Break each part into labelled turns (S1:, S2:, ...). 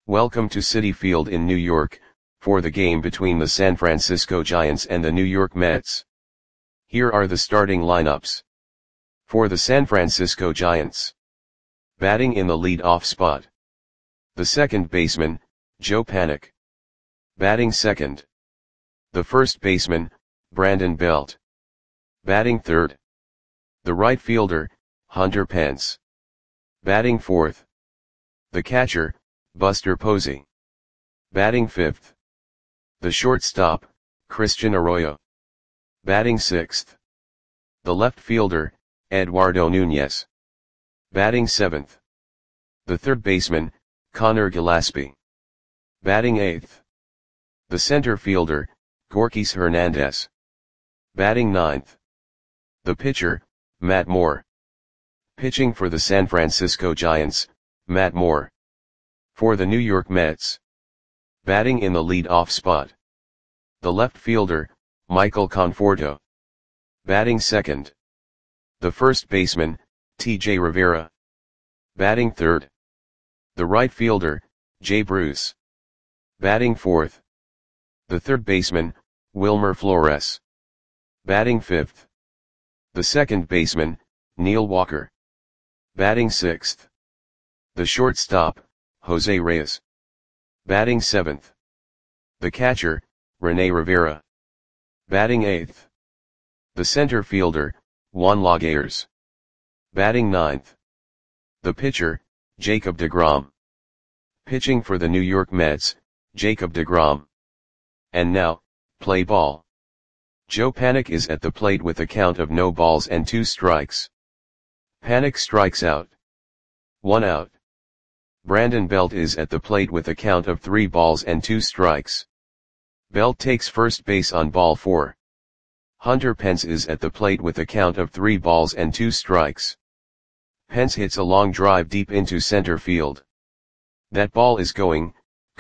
S1: Welcome to Citi Field in New York, for the game between the San Francisco Giants and the New York Mets. Here are the starting lineups. For the San Francisco Giants. Batting in the lead-off spot. The second baseman, Joe Panik. Batting second. The first baseman, Brandon Belt. Batting third. The right fielder, Hunter Pence. Batting fourth. The catcher, Buster Posey. Batting fifth. The shortstop, Christian Arroyo. Batting sixth. The left fielder, Eduardo Nunez. Batting seventh. The third baseman, Conor Gillaspie. Batting eighth. The center fielder, Gorkys Hernandez. Batting ninth. The pitcher, Matt Moore. Pitching for the San Francisco Giants, Matt Moore. For the New York Mets. Batting in the lead-off spot. The left fielder, Michael Conforto. Batting second. The first baseman, T.J. Rivera. Batting third. The right fielder, Jay Bruce. Batting fourth. The third baseman, Wilmer Flores. Batting fifth. The second baseman, Neil Walker. Batting sixth. The shortstop, Jose Reyes. Batting seventh. The catcher, Rene Rivera. Batting eighth. The center fielder, Juan Lagares. Batting ninth. The pitcher, Jacob deGrom. Pitching for the New York Mets, Jacob deGrom. And now, play ball. Joe Panik is at the plate with a count of no balls and 2 strikes. Panik strikes out. 1 out. Brandon Belt is at the plate with a count of 3 balls and 2 strikes. Belt takes first base on ball 4. Hunter Pence is at the plate with a count of 3 balls and 2 strikes. Pence hits a long drive deep into center field. That ball is gone.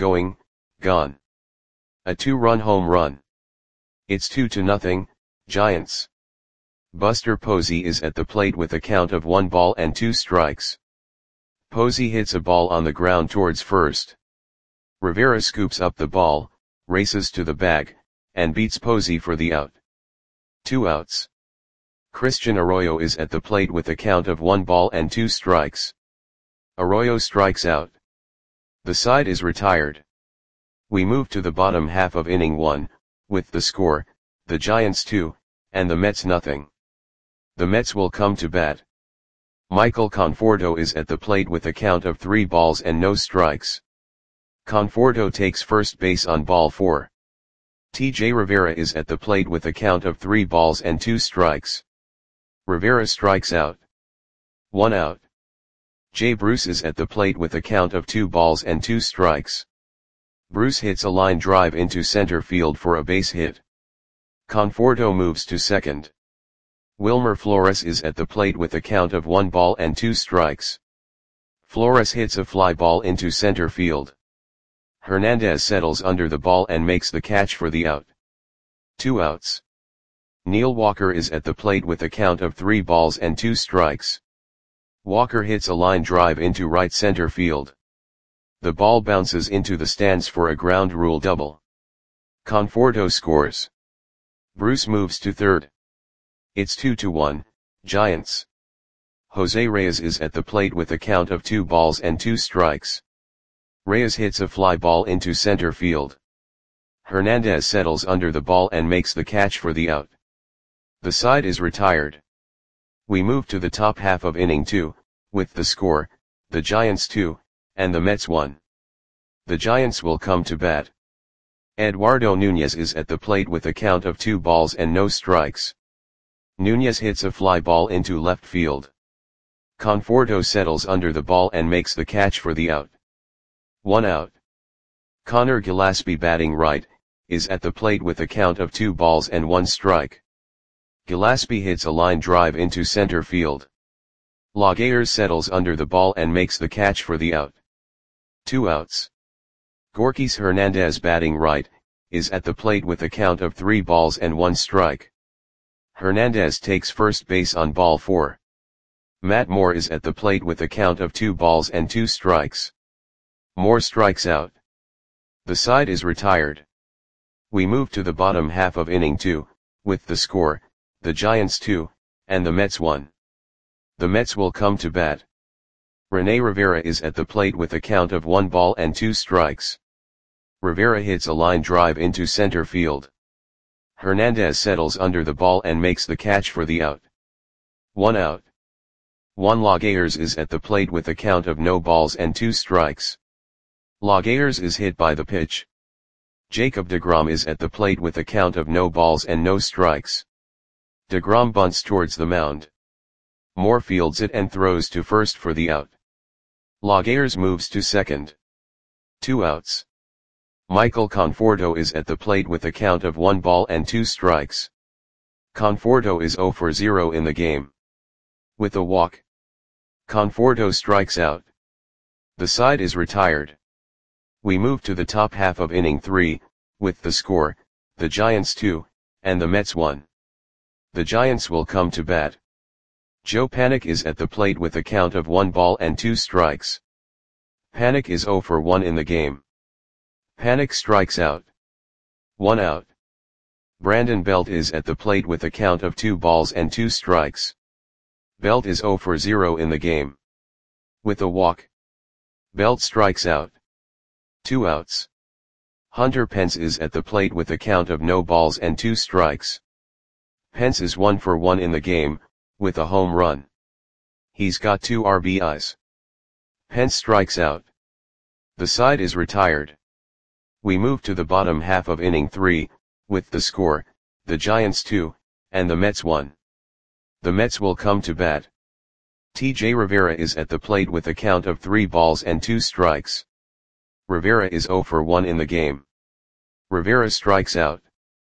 S1: A 2-run home run. It's 2-0, Giants. Buster Posey is at the plate with a count of 1 ball and 2 strikes. Posey hits a ball on the ground towards first. Rivera scoops up the ball, races to the bag, and beats Posey for the out. 2 outs. Christian Arroyo is at the plate with a count of 1 ball and 2 strikes. Arroyo strikes out. The side is retired. We move to the bottom half of inning 1, with the score, the Giants 2, and the Mets nothing. The Mets will come to bat. Michael Conforto is at the plate with a count of 3 balls and no strikes. Conforto takes first base on ball 4. T.J. Rivera is at the plate with a count of 3 balls and 2 strikes. Rivera strikes out. 1 out. Jay Bruce is at the plate with a count of 2 balls and 2 strikes. Bruce hits a line drive into center field for a base hit. Conforto moves to second. Wilmer Flores is at the plate with a count of 1 ball and 2 strikes. Flores hits a fly ball into center field. Hernandez settles under the ball and makes the catch for the out. 2 outs. Neil Walker is at the plate with a count of 3 balls and 2 strikes. Walker hits a line drive into right center field. The ball bounces into the stands for a ground rule double. Conforto scores. Bruce moves to third. It's 2-1, Giants. Jose Reyes is at the plate with a count of 2 balls and 2 strikes. Reyes hits a fly ball into center field. Hernandez settles under the ball and makes the catch for the out. The side is retired. We move to the top half of inning 2, with the score, the Giants 2, and the Mets 1. The Giants will come to bat. Eduardo Nunez is at the plate with a count of 2 balls and no strikes. Nunez hits a fly ball into left field. Conforto settles under the ball and makes the catch for the out. 1 out. Conor Gillaspie, batting right, is at the plate with a count of 2 balls and 1 strike. Gillaspie hits a line drive into center field. Lagares settles under the ball and makes the catch for the out. 2 outs. Gorkys Hernandez, batting right, is at the plate with a count of 3 balls and 1 strike. Hernandez takes first base on ball 4. Matt Moore is at the plate with a count of 2 balls and 2 strikes. More strikes out. The side is retired. We move to the bottom half of inning 2, with the score, the Giants 2, and the Mets 1. The Mets will come to bat. Rene Rivera is at the plate with a count of 1 ball and 2 strikes. Rivera hits a line drive into center field. Hernandez settles under the ball and makes the catch for the out. 1 out. Juan Lagares is at the plate with a count of no balls and 2 strikes. Lagares is hit by the pitch. Jacob deGrom is at the plate with a count of no balls and no strikes. deGrom bunts towards the mound. Moore fields it and throws to first for the out. Lagares moves to second. 2 outs. Michael Conforto is at the plate with a count of 1 ball and 2 strikes. Conforto is 0 for 0 in the game. With a walk, Conforto strikes out. The side is retired. We move to the top half of inning 3, with the score, the Giants 2, and the Mets 1. The Giants will come to bat. Joe Panik is at the plate with a count of 1 ball and 2 strikes. Panik is 0 for 1 in the game. Panik strikes out. 1 out. Brandon Belt is at the plate with a count of 2 balls and 2 strikes. Belt is 0 for 0 in the game. With a walk, Belt strikes out. 2 outs. Hunter Pence is at the plate with a count of no balls and 2 strikes. Pence is 1 for 1 in the game, with a home run. He's got 2 RBIs. Pence strikes out. The side is retired. We move to the bottom half of inning 3, with the score, the Giants 2, and the Mets 1. The Mets will come to bat. TJ Rivera is at the plate with a count of 3 balls and 2 strikes. Rivera is 0 for 1 in the game. Rivera strikes out.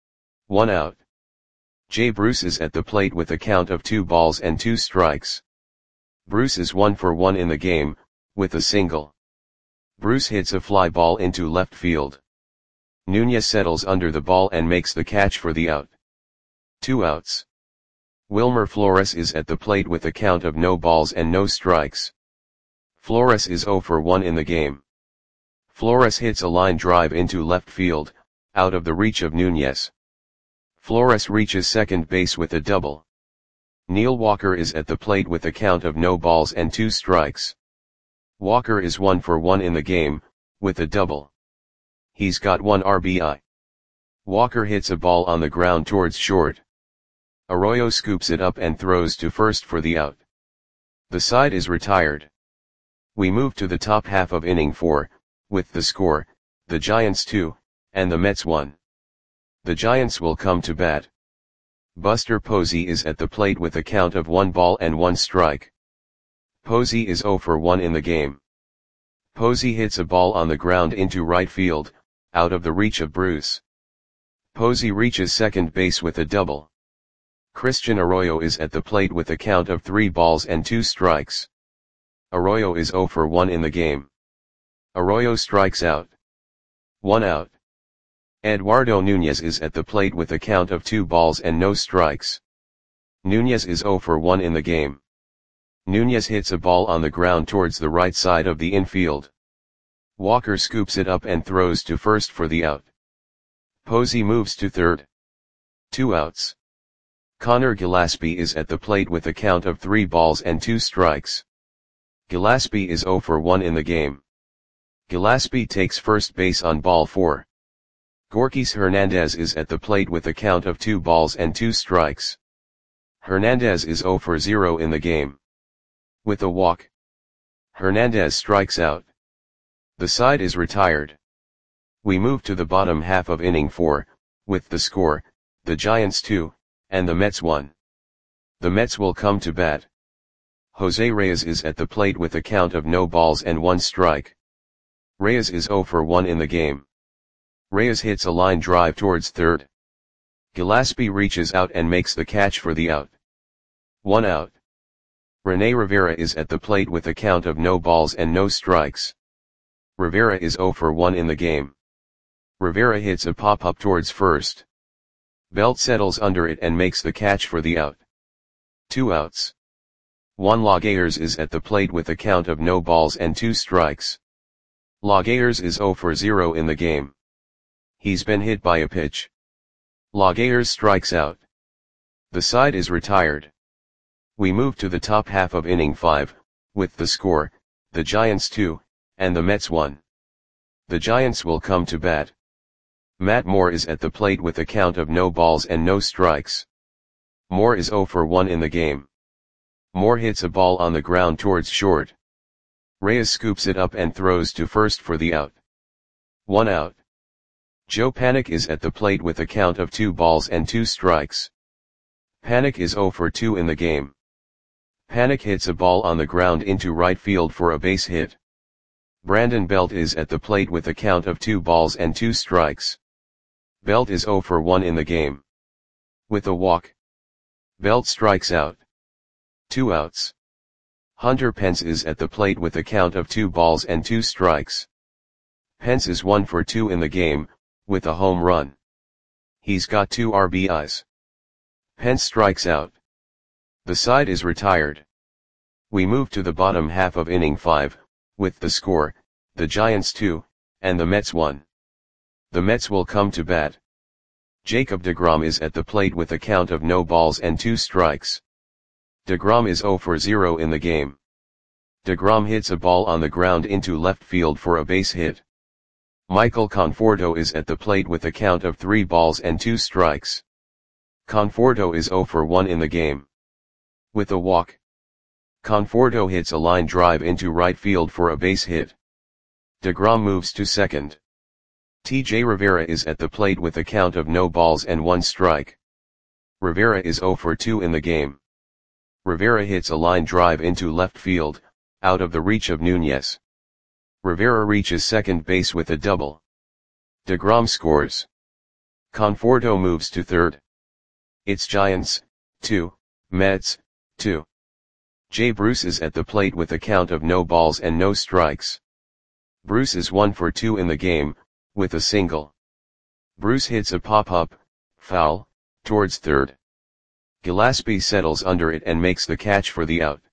S1: 1 out. Jay Bruce is at the plate with a count of 2 balls and 2 strikes. Bruce is 1 for 1 in the game, with a single. Bruce hits a fly ball into left field. Nunez settles under the ball and makes the catch for the out. 2 outs. Wilmer Flores is at the plate with a count of no balls and no strikes. Flores is 0 for 1 in the game. Flores hits a line drive into left field, out of the reach of Nunez. Flores reaches second base with a double. Neil Walker is at the plate with a count of no balls and 2 strikes. Walker is 1 for 1 in the game, with a double. He's got 1 RBI. Walker hits a ball on the ground towards short. Arroyo scoops it up and throws to first for the out. The side is retired. We move to the top half of inning 4, with the score, the Giants 2, and the Mets 1. The Giants will come to bat. Buster Posey is at the plate with a count of 1 ball and 1 strike. Posey is 0 for 1 in the game. Posey hits a ball on the ground into right field, out of the reach of Bruce. Posey reaches second base with a double. Christian Arroyo is at the plate with a count of 3 balls and 2 strikes. Arroyo is 0 for 1 in the game. Arroyo strikes out. 1 out. Eduardo Nunez is at the plate with a count of 2 balls and no strikes. Nunez is 0 for 1 in the game. Nunez hits a ball on the ground towards the right side of the infield. Walker scoops it up and throws to first for the out. Posey moves to third. 2 outs. Connor Gillaspie is at the plate with a count of 3 balls and 2 strikes. Gillaspie is 0 for 1 in the game. Gillaspie takes first base on ball 4. Gorkys Hernandez is at the plate with a count of 2 balls and 2 strikes. Hernandez is 0 for 0 in the game. With a walk, Hernandez strikes out. The side is retired. We move to the bottom half of inning 4, with the score, the Giants 2, and the Mets 1. The Mets will come to bat. Jose Reyes is at the plate with a count of no balls and 1 strike. Reyes is 0 for 1 in the game. Reyes hits a line drive towards third. Gillaspie reaches out and makes the catch for the out. 1 out. Rene Rivera is at the plate with a count of no balls and no strikes. Rivera is 0 for 1 in the game. Rivera hits a pop-up towards first. Belt settles under it and makes the catch for the out. 2 outs. Juan Lagares is at the plate with a count of no balls and 2 strikes. Laguerre is 0 for 0 in the game. He's been hit by a pitch. Laguerre strikes out. The side is retired. We move to the top half of inning 5, with the score, the Giants 2, and the Mets 1. The Giants will come to bat. Matt Moore is at the plate with a count of no balls and no strikes. Moore is 0 for 1 in the game. Moore hits a ball on the ground towards short. Reyes scoops it up and throws to first for the out. 1 out. Joe Panik is at the plate with a count of 2 balls and 2 strikes. Panik is 0 for 2 in the game. Panik hits a ball on the ground into right field for a base hit. Brandon Belt is at the plate with a count of 2 balls and 2 strikes. Belt is 0 for 1 in the game. With a walk, Belt strikes out. 2 outs. Hunter Pence is at the plate with a count of 2 balls and 2 strikes. Pence is 1 for 2 in the game, with a home run. He's got 2 RBIs. Pence strikes out. The side is retired. We move to the bottom half of inning 5, with the score, the Giants 2, and the Mets 1. The Mets will come to bat. Jacob deGrom is at the plate with a count of no balls and 2 strikes. deGrom is 0 for 0 in the game. deGrom hits a ball on the ground into left field for a base hit. Michael Conforto is at the plate with a count of 3 balls and 2 strikes. Conforto is 0 for 1 in the game. With a walk, Conforto hits a line drive into right field for a base hit. deGrom moves to second. TJ Rivera is at the plate with a count of no balls and 1 strike. Rivera is 0 for 2 in the game. Rivera hits a line drive into left field, out of the reach of Nunez. Rivera reaches second base with a double. deGrom scores. Conforto moves to third. It's Giants, 2, Mets, 2. Jay Bruce is at the plate with a count of no balls and no strikes. Bruce is 1 for 2 in the game, with a single. Bruce hits a pop-up, foul, towards third. Gillespie settles under it and makes the catch for the out.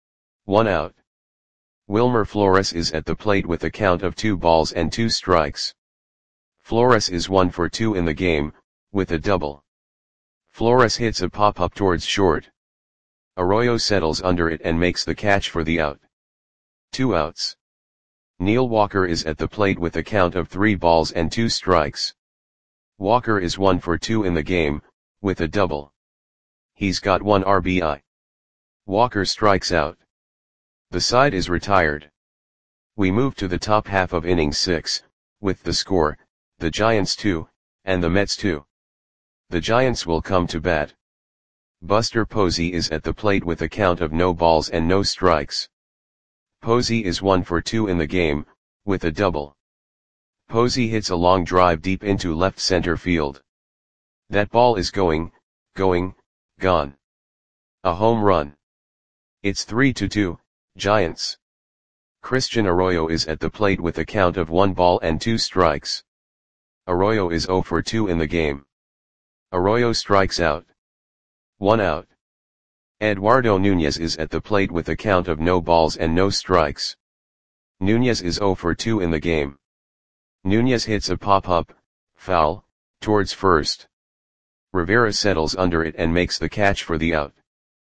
S1: 1 out. Wilmer Flores is at the plate with a count of 2 balls and 2 strikes. Flores is 1 for 2 in the game, with a double. Flores hits a pop-up towards short. Arroyo settles under it and makes the catch for the out. 2 outs. Neil Walker is at the plate with a count of 3 balls and 2 strikes. Walker is 1 for 2 in the game, with a double. He's got 1 RBI. Walker strikes out. The side is retired. We move to the top half of inning 6, with the score, the Giants 2, and the Mets 2. The Giants will come to bat. Buster Posey is at the plate with a count of no balls and no strikes. Posey is 1 for 2 in the game, with a double. Posey hits a long drive deep into left center field. That ball is going, gone. A home run. It's 3-2, Giants. Christian Arroyo is at the plate with a count of 1 ball and 2 strikes. Arroyo is 0 for 2 in the game. Arroyo strikes out. 1 out. Eduardo Nunez is at the plate with a count of no balls and no strikes. Nunez is 0 for 2 in the game. Nunez hits a pop-up, foul, towards first. Rivera settles under it and makes the catch for the out.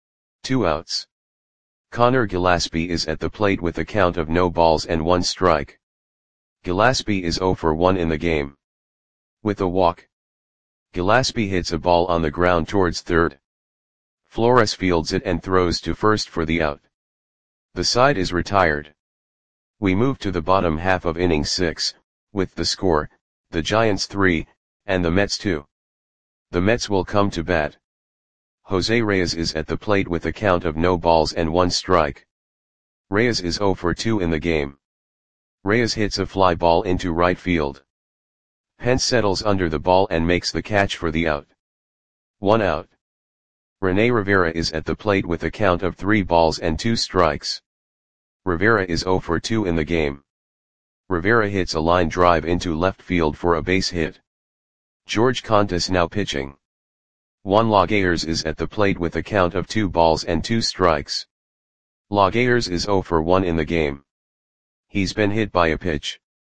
S1: 2 outs. Connor Gillespie is at the plate with a count of no balls and 1 strike. Gillespie is 0 for 1 in the game. With a walk, Gillespie hits a ball on the ground towards third. Flores fields it and throws to first for the out. The side is retired. We move to the bottom half of inning 6, with the score, the Giants 3, and the Mets 2. The Mets will come to bat. Jose Reyes is at the plate with a count of no balls and 1 strike. Reyes is 0 for 2 in the game. Reyes hits a fly ball into right field. Pence settles under the ball and makes the catch for the out. 1 out. Rene Rivera is at the plate with a count of 3 balls and 2 strikes. Rivera is 0 for 2 in the game. Rivera hits a line drive into left field for a base hit. George Contis now pitching. Juan Laguerre is at the plate with a count of 2 balls and 2 strikes. Laguerre is 0 for 1 in the game. He's been hit by a pitch.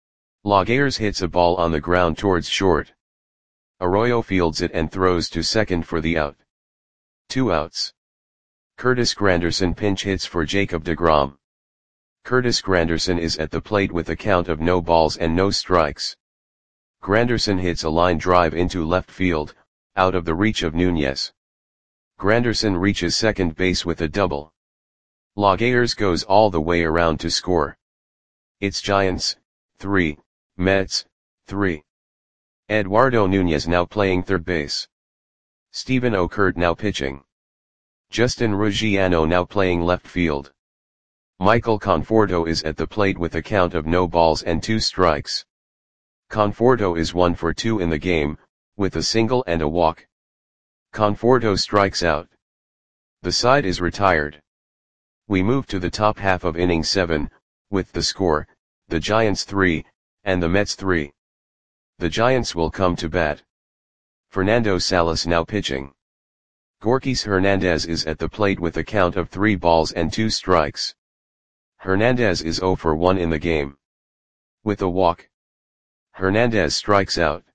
S1: Laguerre hits a ball on the ground towards short. Arroyo fields it and throws to second for the out. 2 outs. Curtis Granderson pinch hits for Jacob deGrom. Curtis Granderson is at the plate with a count of no balls and no strikes. Granderson hits a line drive into left field, out of the reach of Nunez. Granderson reaches second base with a double. Laguerre goes all the way around to score. It's Giants, 3, Mets, 3. Eduardo Nunez now playing third base. Stephen Okert now pitching. Justin Ruggiano now playing left field. Michael Conforto is at the plate with a count of no balls and 2 strikes. Conforto is 1 for 2 in the game, with a single and a walk. Conforto strikes out. The side is retired. We move to the top half of inning 7, with the score, the Giants 3, and the Mets 3. The Giants will come to bat. Fernando Salas now pitching. Gorkys Hernandez is at the plate with a count of 3 balls and 2 strikes. Hernandez is 0 for 1 in the game. With a walk. Hernandez strikes out.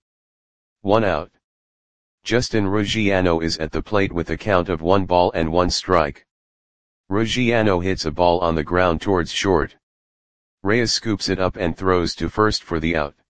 S1: 1 out. Justin Ruggiano is at the plate with a count of 1 ball and 1 strike. Ruggiano hits a ball on the ground towards short. Reyes scoops it up and throws to first for the out.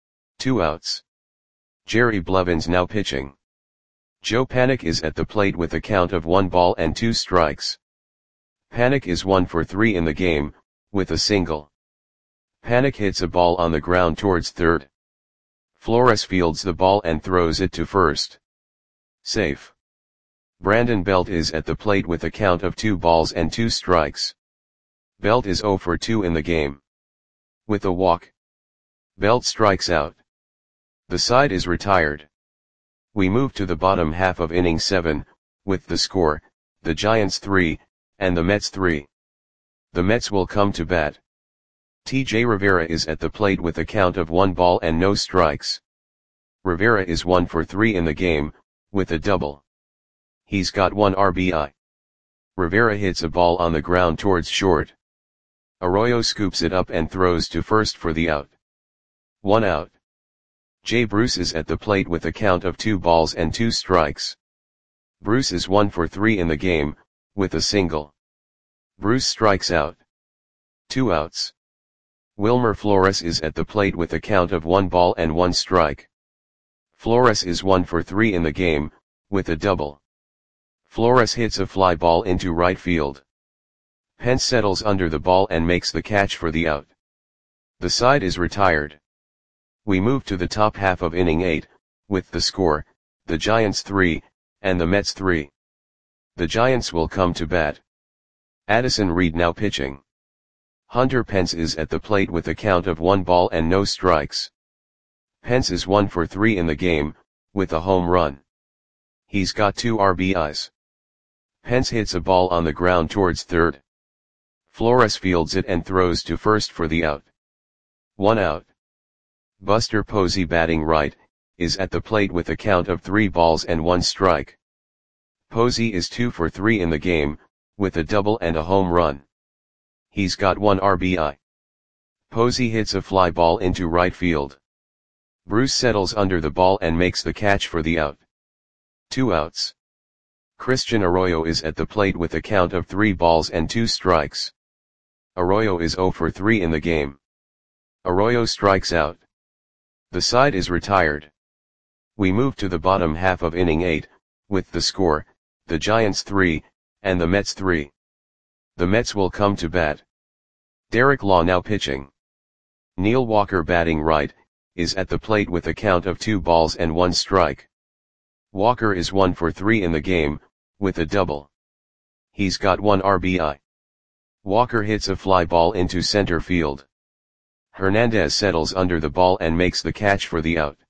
S1: 2 outs. Jerry Blevins now pitching. Joe Panik is at the plate with a count of 1 ball and 2 strikes. Panik is 1 for 3 in the game, with a single. Panik hits a ball on the ground towards third. Flores fields the ball and throws it to first. Safe. Brandon Belt is at the plate with a count of 2 balls and 2 strikes. Belt is 0 for 2 in the game. With a walk. Belt strikes out. The side is retired. We move to the bottom half of inning 7, with the score, the Giants 3, and the Mets 3. The Mets will come to bat. TJ Rivera is at the plate with a count of 1 ball and no strikes. Rivera is 1 for 3 in the game, with a double. He's got 1 RBI. Rivera hits a ball on the ground towards short. Arroyo scoops it up and throws to first for the out. 1 out. Jay Bruce is at the plate with a count of 2 balls and 2 strikes. Bruce is 1 for 3 in the game, with a single. Bruce strikes out. 2 outs. Wilmer Flores is at the plate with a count of 1 ball and 1 strike. Flores is 1 for 3 in the game, with a double. Flores hits a fly ball into right field. Pence settles under the ball and makes the catch for the out. The side is retired. We move to the top half of inning 8, with the score, the Giants 3, and the Mets 3. The Giants will come to bat. Addison Reed now pitching. Hunter Pence is at the plate with a count of 1 ball and no strikes. Pence is 1 for 3 in the game, with a home run. He's got 2 RBIs. Pence hits a ball on the ground towards third. Flores fields it and throws to first for the out. 1 out. Buster Posey batting right, is at the plate with a count of 3 balls and 1 strike. Posey is 2 for 3 in the game, with a double and a home run. He's got 1 RBI. Posey hits a fly ball into right field. Bruce settles under the ball and makes the catch for the out. 2 outs. Christian Arroyo is at the plate with a count of 3 balls and 2 strikes. Arroyo is 0 for 3 in the game. Arroyo strikes out. The side is retired. We move to the bottom half of inning 8, with the score, the Giants 3, and the Mets 3. The Mets will come to bat. Derek Law now pitching. Neil Walker batting right, is at the plate with a count of 2 balls and 1 strike. Walker is 1 for 3 in the game, with a double. He's got 1 RBI. Walker hits a fly ball into center field. Hernandez settles under the ball and makes the catch for the out.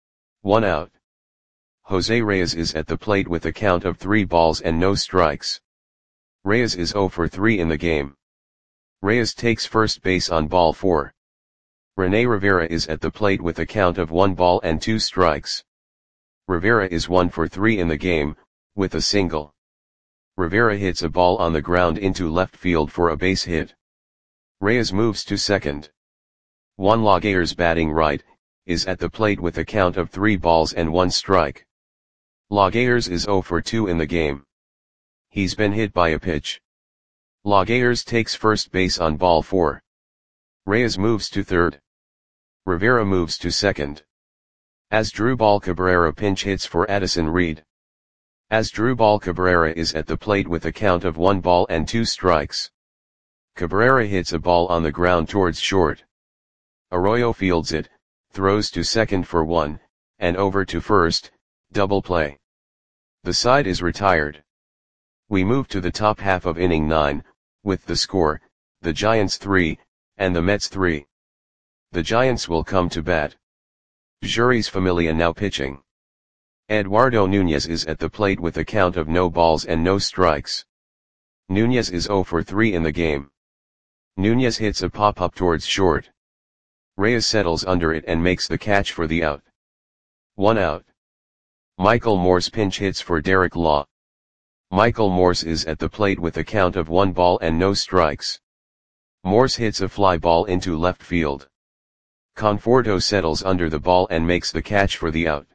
S1: 1 out. Jose Reyes is at the plate with a count of 3 balls and no strikes. Reyes is 0 for 3 in the game. Reyes takes first base on ball 4. Rene Rivera is at the plate with a count of 1 ball and 2 strikes. Rivera is 1 for 3 in the game, with a single. Rivera hits a ball on the ground into left field for a base hit. Reyes moves to second. Juan Laguerre's batting right, is at the plate with a count of 3 balls and 1 strike. Laguerre is 0 for 2 in the game. He's been hit by a pitch. Laguerre takes first base on ball 4. Reyes moves to third. Rivera moves to second. Asdrubal Cabrera pinch hits for Addison Reed. Asdrubal Cabrera is at the plate with a count of 1 ball and 2 strikes. Cabrera hits a ball on the ground towards short. Arroyo fields it, throws to second for 1, and over to first, double play. The side is retired. We move to the top half of inning 9, with the score, the Giants 3, and the Mets 3. The Giants will come to bat. Jeurys Familia now pitching. Eduardo Nunez is at the plate with a count of no balls and no strikes. Nunez is 0 for 3 in the game. Nunez hits a pop-up towards short. Reyes settles under it and makes the catch for the out. 1 out. Michael Morse pinch hits for Derek Law. Michael Morse is at the plate with a count of 1 ball and no strikes. Morse hits a fly ball into left field. Conforto settles under the ball and makes the catch for the out.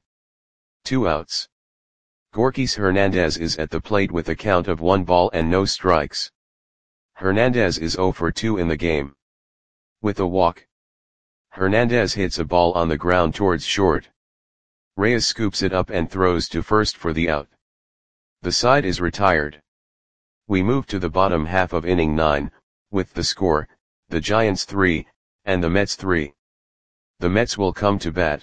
S1: 2 outs. Gorkys Hernandez is at the plate with a count of 1 ball and no strikes. Hernandez is 0 for 2 in the game. With a walk. Hernandez hits a ball on the ground towards short. Reyes scoops it up and throws to first for the out. The side is retired. We move to the bottom half of inning 9, with the score, the Giants 3, and the Mets 3. The Mets will come to bat.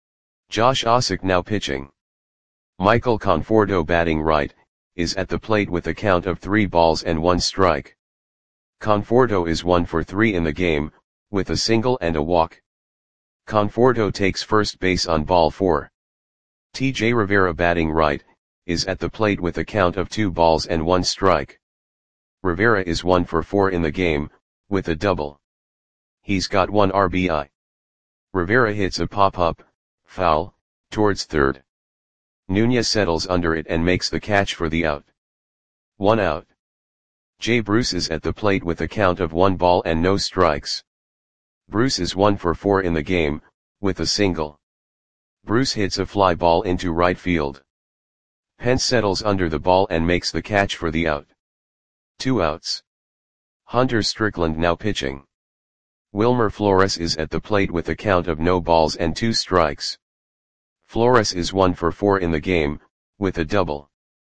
S1: Josh Ossock now pitching. Michael Conforto batting right, is at the plate with a count of 3 balls and 1 strike. Conforto is 1 for 3 in the game, with a single and a walk. Conforto takes first base on ball 4. T.J. Rivera batting right, is at the plate with a count of 2 balls and 1 strike. Rivera is 1 for 4 in the game, with a double. He's got 1 RBI. Rivera hits a pop-up, foul, towards third. Nunez settles under it and makes the catch for the out. 1 out. Jay Bruce is at the plate with a count of 1 ball and no strikes. Bruce is 1 for 4 in the game, with a single. Bruce hits a fly ball into right field. Pence settles under the ball and makes the catch for the out. 2 outs. Hunter Strickland now pitching. Wilmer Flores is at the plate with a count of no balls and 2 strikes. Flores is 1 for 4 in the game, with a double.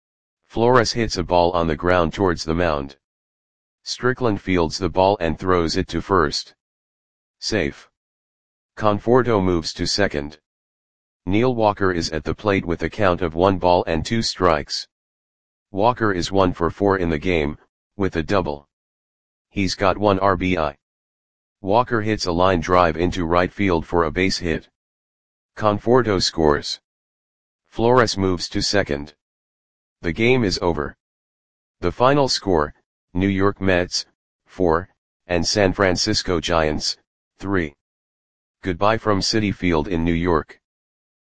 S1: Flores hits a ball on the ground towards the mound. Strickland fields the ball and throws it to first. Safe. Conforto moves to second. Neil Walker is at the plate with a count of 1 ball and 2 strikes. Walker is 1 for 4 in the game, with a double. He's got 1 RBI. Walker hits a line drive into right field for a base hit. Conforto scores. Flores moves to second. The game is over. The final score, New York Mets, 4, and San Francisco Giants, 3. Goodbye from Citi Field in New York.